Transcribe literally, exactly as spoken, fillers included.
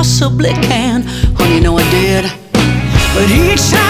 possibly can. Honey, you know I did. But each time